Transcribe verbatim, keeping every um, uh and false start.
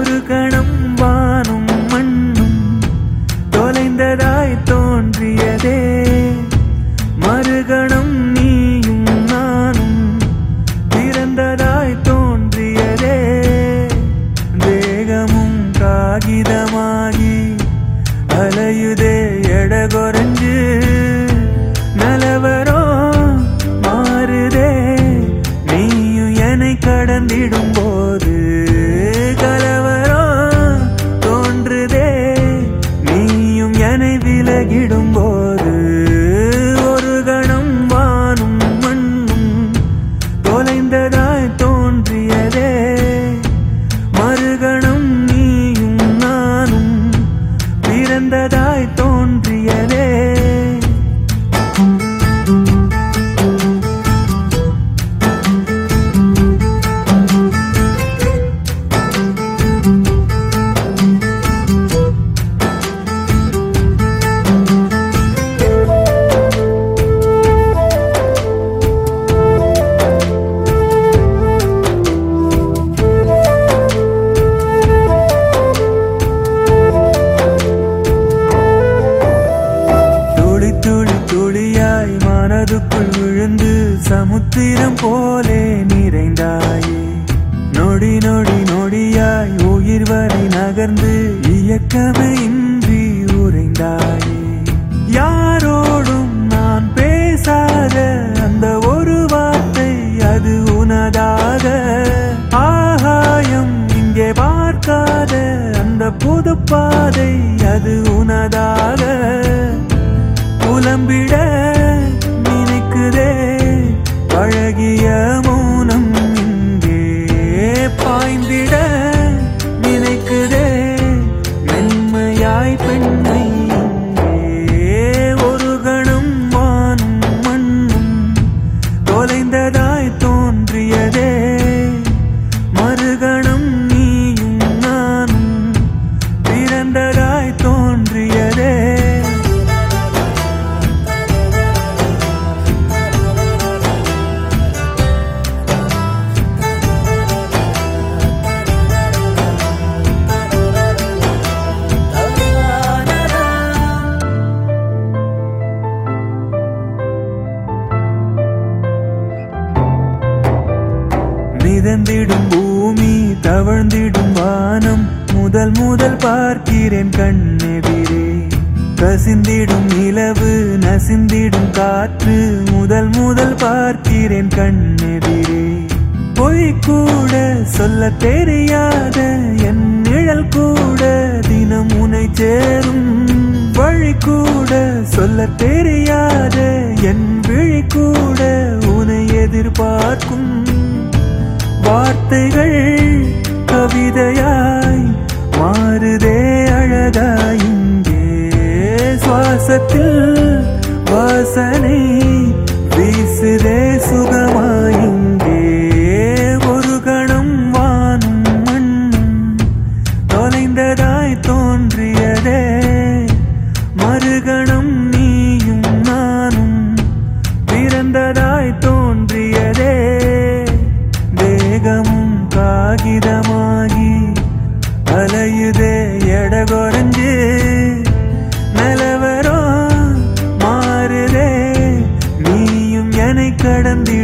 ஒரு கணம் வானும் மண்ணும் தொலைந்ததாய் தோன்றியதே. மறுகணம் நீயும் நானும் பிறந்ததாய் தோன்றியதே. தேகமும் காகிதமாகி அலையுதே எடகொரஞ்சு. நலவரோ மாறுதே நீயும் என்னை கடந்திடும் போது. கலவரோ தோன்றுதே நீயும் என்னை விலகிடும் போது. ஒரு கணம் வானும் மண்ணும் தொலைந்ததாய் தோன்றியதே. மறுகணம் நீயும் நானும் பிறந்ததாய் தோன்றியதே. துளியாய் மனதுக்குள் விழுந்து சமுத்திரம் போலே நிறைந்தாயே. நொடி நொடி நொடியாய் உயிர் வரை நகர்ந்து இயக்கமே இன்றி உறைந்தாயே. யாரோடும் நான் பேசாத அந்த ஒரு வார்த்தை அது உனதாக. ஆகாயம் இங்கே பார்க்காத அந்த புது பாதை அது உனதாக. புலம்பிட நினைக்குதே பழகிய மௌனம் இங்கே. பாய்ந்திட நினைக்குதே மென்மையாய் பெண்மை இங்கே. ஒரு கணம் வானும் மண்ணும் தொலைந்ததாய் தோன்றியதே. மறுகணம் நீயும் நானும் பிறந்ததாய் தோன்றியதே. மிதந்திடும் பூமி தவழ்ந்திடும் வானம் முதல் முதல் பார்க்கிறேன் கண்ணெதிரே. கசிந்திடும் நிலவு நசிந்திடும் காற்று முதல் முதல் பார்க்கிறேன் கண்ணெதிரே. பொய் கூட சொல்ல தெரியாத என் நிழல் கூட தினம் உனை சேரும். வழி கூட சொல்ல தெரியாத என் விழி கூட உனை எதிர்பார்க்கும். வார்த்தைகள் கவிதையாய் மாறுதே அழகாய் இங்கே. சுவாசத்தில் வாசனை வீசுதே சுகமாய் இங்கே. ஒரு கணம் வானும் மண்ணும் தொலைந்ததாய் தோன்றியதே. மறுகணம் நீயும் நானும் பிறந்ததாய் தோன்றியதே. தேகமும் காகிதமாகி அலையுதே எடகொரஞ்சு. நலவரோ மாறுதே நீயும் என்னை கடந்தி